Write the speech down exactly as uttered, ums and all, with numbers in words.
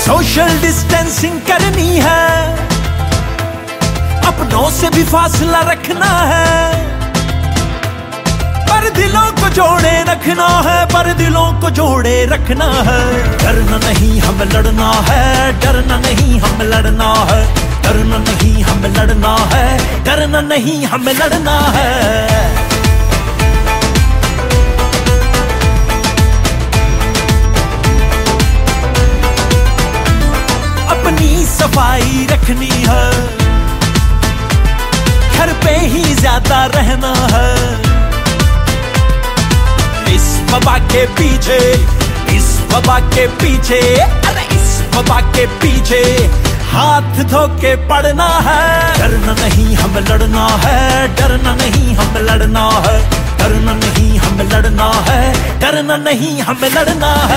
Social distancing करनी है, अपनों से भी फासला रखना है, पर दिलों को जोड़े रखना है, पर दिलों को जोड़े रखना है। डरना नहीं हमें लड़ना है, डरना नहीं हमें लड़ना है, डरना नहीं हमें लड़ना है, डरना नहीं हमें लड़ना है। अपनी सफाई रखनी है, घर पे ही ज्यादा रहना है, इस वबा के पीछे, इस वबा के पीछे, अरे इस वबा के पीछे हाथ धो के पड़ना है। डरना नहीं हमें लड़ना है, डरना नहीं हमें लड़ना है, डरना नहीं हमें लड़ना है, डरना नहीं हमें लड़ना है।